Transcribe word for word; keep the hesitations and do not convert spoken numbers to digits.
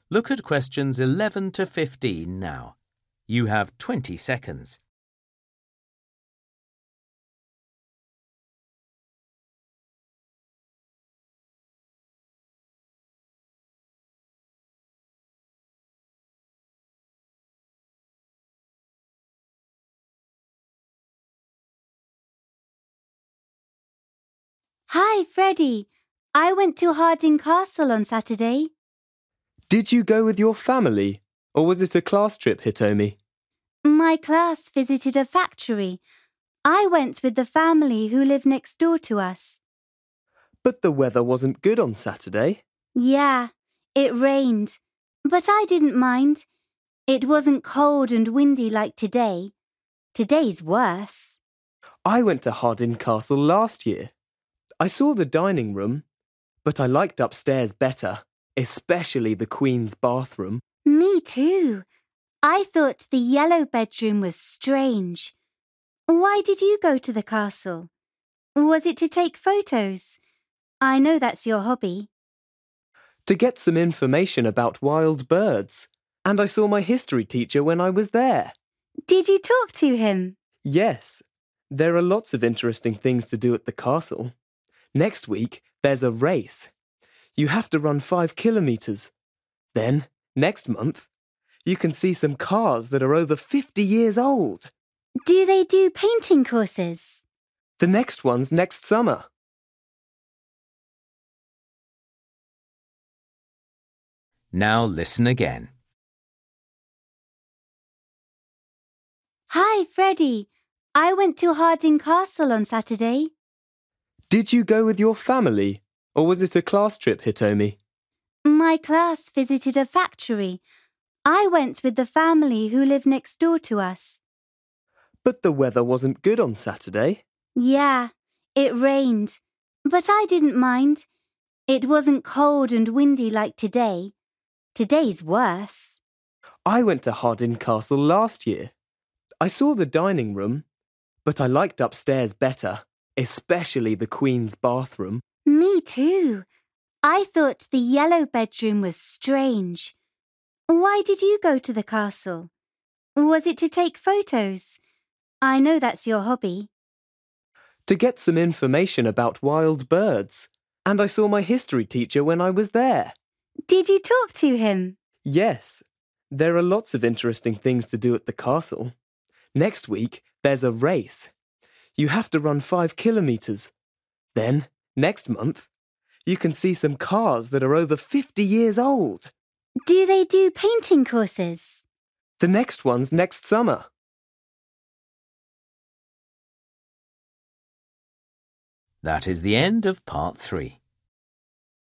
Look at questions eleven to fifteen now. You have twenty seconds. Hi, Freddie. I went to Harding Castle on Saturday. Did you go with your family, or was it a class trip, Hitomi? My class visited a factory. I went with the family who live next door to us. But the weather wasn't good on Saturday. Yeah, it rained. But I didn't mind. It wasn't cold and windy like today. Today's worse. I went to Harding Castle last year. I saw the dining room, but I liked upstairs better, especially the Queen's bathroom. Me too. I thought the yellow bedroom was strange. Why did you go to the castle? Was it to take photos? I know that's your hobby. To get some information about wild birds. And I saw my history teacher when I was there. Did you talk to him? Yes. There are lots of interesting things to do at the castle. Next week, there's a race. You have to run five kilometres. Then, next month, you can see some cars that are over fifty years old. Do they do painting courses? The next one's next summer. Now listen again. Hi, Freddie. I went to Harding Castle on Saturday. Did you go with your family, or was it a class trip, Hitomi? My class visited a factory. I went with the family who live next door to us. But the weather wasn't good on Saturday. Yeah, it rained. But I didn't mind. It wasn't cold and windy like today. Today's worse. I went to Harding Castle last year. I saw the dining room, but I liked upstairs better, especially the Queen's bathroom. Me too. I thought the yellow bedroom was strange. Why did you go to the castle? Was it to take photos? I know that's your hobby. To get some information about wild birds. And I saw my history teacher when I was there. Did you talk to him? Yes. There are lots of interesting things to do at the castle. Next week, there's a race. You have to run five kilometres. Then, next month, you can see some cars that are over fifty years old. Do they do painting courses? The next one's next summer. That is the end of part three.